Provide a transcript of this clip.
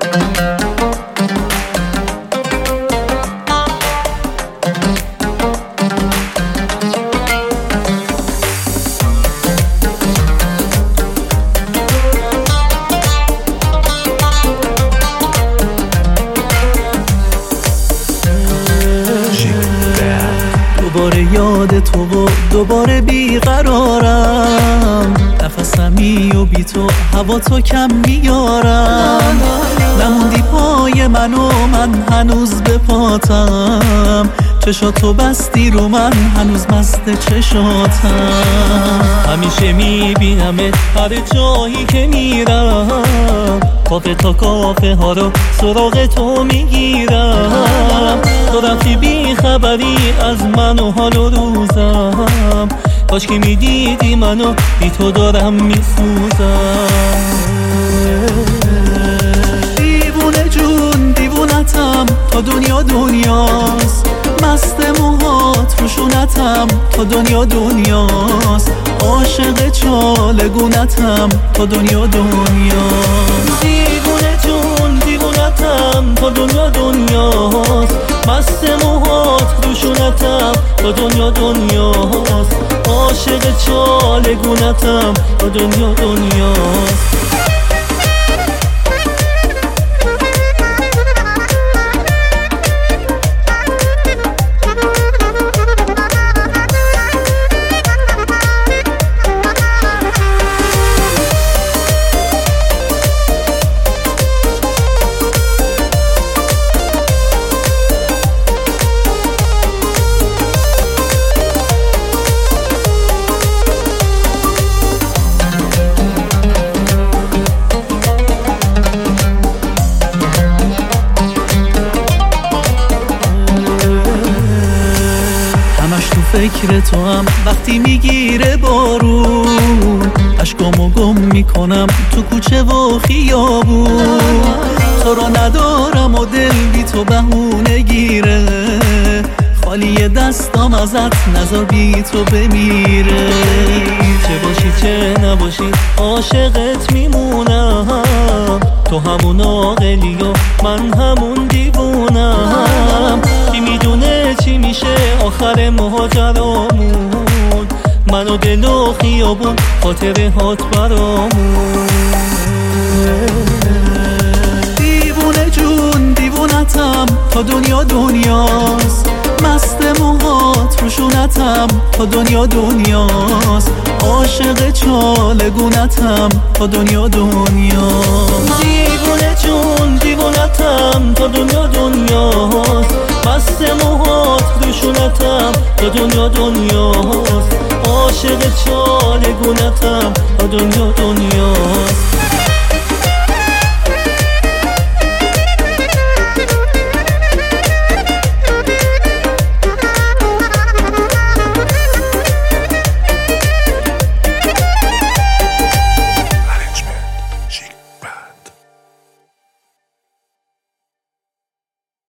دوباره یاد تو و دوباره بیقرارم، نفسمی و بی تو هوا تو کم میارم. نموندی پای من و من هنوز به پاتم، چشاتو بستی رو من هنوز مست چشاتم. همیشه میبینمت هر جایی که میرم، کافه تا کافه ها رو سراغ تو میگیرم. تو رفتی بی خبری از من و حال و روزم، کاش که میدیدی منو بی تو دارم میسوزم. دیوونه جون دیوونتم تا دنیا دنیاست، مست موهات روشونتم تا دنیا دنیاست. عاشق چالگونتم تا دنیا دنیاست. دیوونه جون دیوونتم تا دنیا دنیاست، مست موهات روشونتم تا دنیا دنیاست. عاشق چالگونتم تا دنیا دنیاست. فکر تو هم وقتی میگیره بارون، اشکامو گم میکنم تو کوچه و خیابون. تو رو ندارم و دل بی تو بهونه گیره، خالی دستام ازت نذار بی تو بمیره. چه باشی چه نباشی عاشقت میمونم، تو همون عاقلی و من همون دیوونم. کی میدونه چی میشه آخر ماجرامون، من و دل و خیابون خاطره هات برامون. دیوونه جون دیوونتم تا دنیا دنیاست، مست موهات روشونتم تا دنیا دنیاست. عاشق چالگونتم تا دنیا دنیاست. دیوونه جون دیوونتم تا دنیا دنیاست، مست موهات روشونتم تا دنیا دنیاست. عاشق چالگونتم تا دنیا دنیاست.